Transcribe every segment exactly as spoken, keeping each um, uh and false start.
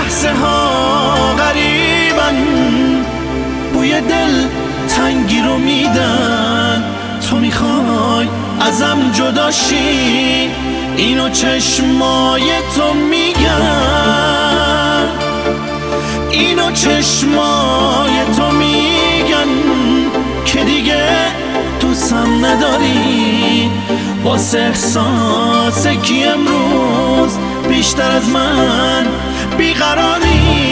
لحظه ها غریبن، بوی دل تنگی رو میدن. تو میخوای ازم جدا شی، اینو چشمای تو میگن، اینو چشمای تو میگن که دیگه دوستم نداری. واسه احساس کی امروز بیشتر از من بیقراری؟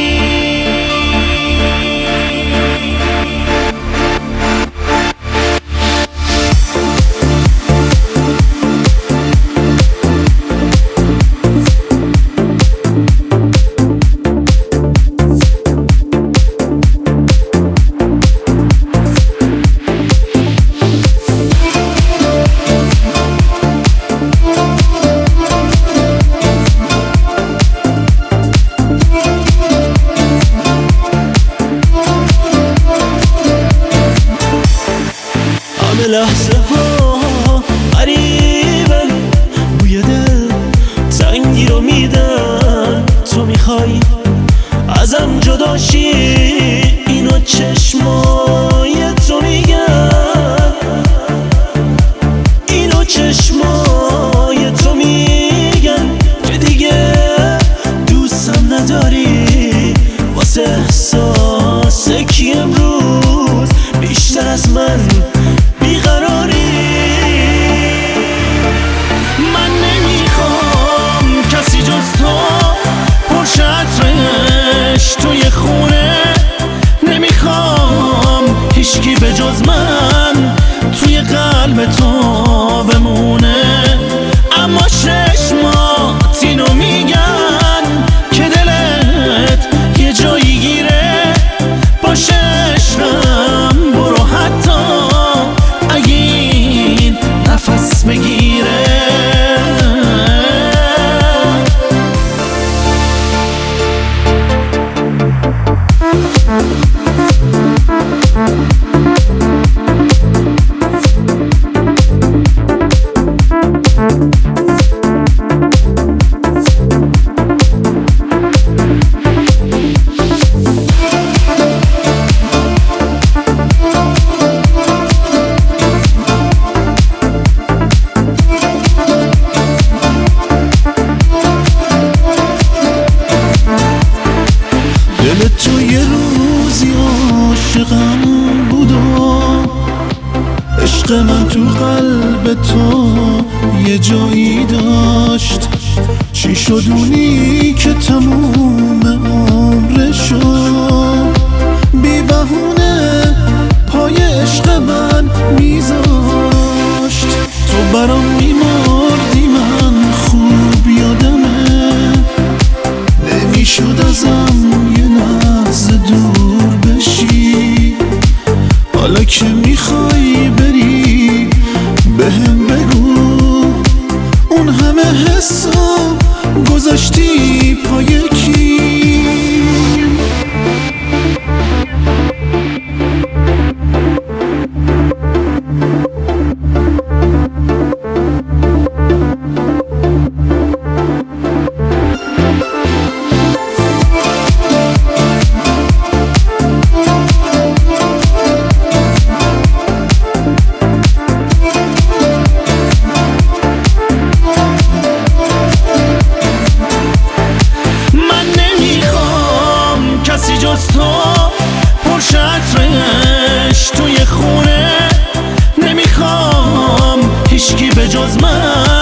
لحظه ها قریبن، بوی دل تنگی رو میدن. تو میخوای ازم جدا شی، اینو چشمای تو میگن، اینو چشمای تو میگن که دیگه دوستم نداری. واسه احساس کی امروز بیشتر از من بیقراری؟ من نمیخوام کسی جز تو پرشه عطرش توی خونه، نمیخوام هیچکی به جز من توی قلب تو بمونه. اما چشمات اینو میگن که دلت یه جایی گیره. باشه عشقم برو حتی اگه نفس بگیره. دل تو یه روزی عاشقم بود و عشق من تو قلب تو یه جایی داشت. چی شد اونی که تموم عمرشو بی بهونه پای عشق من میذاشت؟ تو برام میمردی، من خوب یادمه، نمیشد ازم یه لحظه دور بشی. حالا که میخوای بری بهم بگو، اون همه حسا گذاشتی پای کی؟ جز تو پرشه عطرش توی خونه، نمیخوام هیچکی به جز من